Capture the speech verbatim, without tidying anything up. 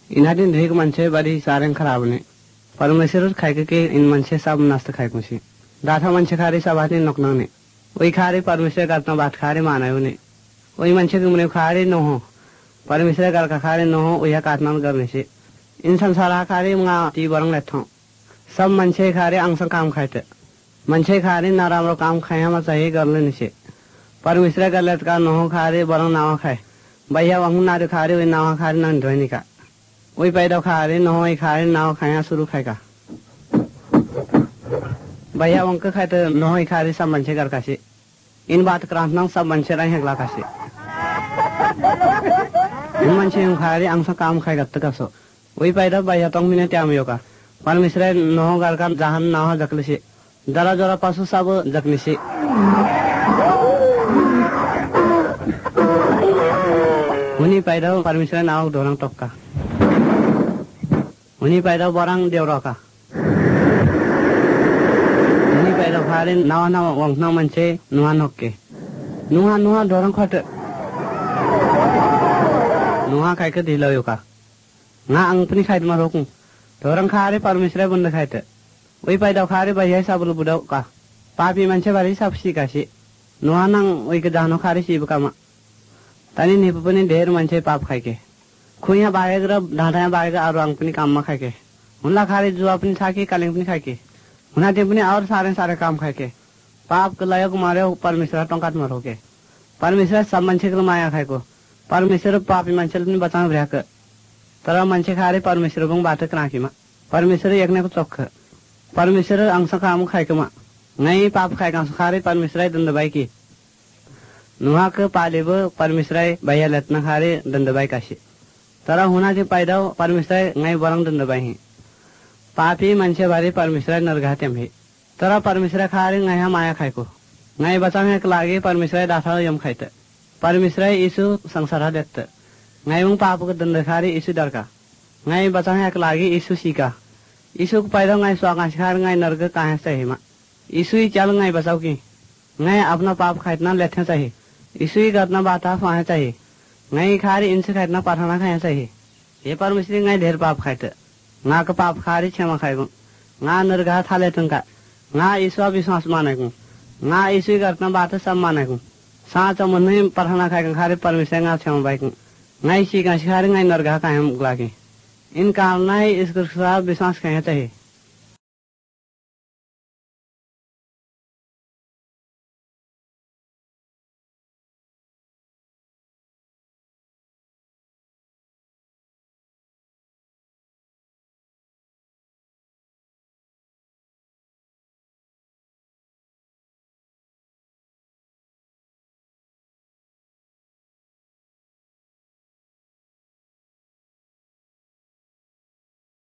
इना दिन ढेक मनसे बड़ी सारे खराब ने परमेश्वर खाए के इन मनसे सब नष्ट खाए कुछ दाथा मनसे खारे सब आते नकना ने वही खारे परमेश्वर करता बात खारे माना ने वही मनसे के मुने खारे न हो परमेश्वर कर का खारे न हो वही काटना करने से इन संसार खारे मंगा ती बरंग लेता सब मनसे खारे अंश काम खाते मनसे खारे नारामरो काम खाए हम चाहिए कर लेने से परमेश्वर कर लेत का न हो खारे बरंग नावा खाए भैया वहाँ नारे खारे वही नावा खारे ना धोने का वही पैदा खा रहे न हो खा रहे नाव खाया शुरू खाएगा भैया वंक खाए तो न हो खा रहे सब मनसे कर कासे इन बात क्रांतना सब मनसे रहे हैं कासे इन मनसे खा रहे अंश काम खाएगा तक कसो वही पैदा भैया तो मिने त्याम योगा परमेश्वर न हो घर का जहान ना हो जकले से जरा जरा पशु सब जकने से उन्हीं पैदा परमेश्वर नाव धोरंग टोका उन्हीं पैदा बरंग देवरा का उन्हीं पैदा खारे नावा नावा वंकना मनसे नुहा नोके नुहा नुहा धोरंग खट नुहा खाए के दिलायो का ना अंगपनी खाए मा रोकूं धोरंग खारे परमेश्वर बंद खाए वही पैदा खारे भैया सब बुढ़ाओ का पापी मनसे बारी सब सीखा से नुहा नंग वही के जानो खारे सीब का मा तनी निपपनी ढेर मनसे पाप खाए के खुइया बाएग र ढाढा बाएग और अंग पनि काम में खाके हुनला खारे जो अपनी खाके कालिंग पनि खाके हुना ते पनि और सारे सारे काम खाके पाप के लायक मारे परमेश्वर टंकात मरोके परमेश्वर सब मनसे के माया खाएको परमेश्वर पापी मनसे पनि बचाउन भ्याक तर मनसे खारे परमेश्वर को बात राखीमा परमेश्वर एकने को चोख परमेश्वर अंश काम खाएकोमा नै पाप खाएका खारे परमेश्वर दण्डबाई की नुहा के पालेब परमेश्वर भैया लतना खारे दण्डबाई काशी तर हुना के पैदा परमेश्वर ngay बरंग दंड बाही पापी मनसे बारे परमेश्वर नरघाते में तर परमेश्वर खारे ngay माया खाएको ngay बचाने के लागे परमेश्वर दासा यम खाइते परमेश्वर यीशु संसार देत ngay उन पाप के दंड खारे यीशु डरका ngay बचाने के लागे यीशु सीका यीशु को पैदा ngay स्वागास खार ngay नरक कहां से हिमा यीशु ही चल ngay बचाओ की ngay अपना पाप खाइतना लेथे चाहिए यीशु ही करना बात आप वहां चाहिए ngay खारे इनसे खाइतना पाठना खाया चाहिए ये परमेश्वर ngay ढेर पाप खाइते nga का पाप खारे क्षमा खाएगो nga नरगा थाले तंका nga ईश्वर विश्वास मानेगो nga यीशु करना बात सब मानेगो साथ मन में पाठना खाएगो खारे परमेश्वर nga क्षमा बाइगो ngay सी का खारे ngay नरगा कायम लागे इन कारण इस विश्वास खाया चाहिए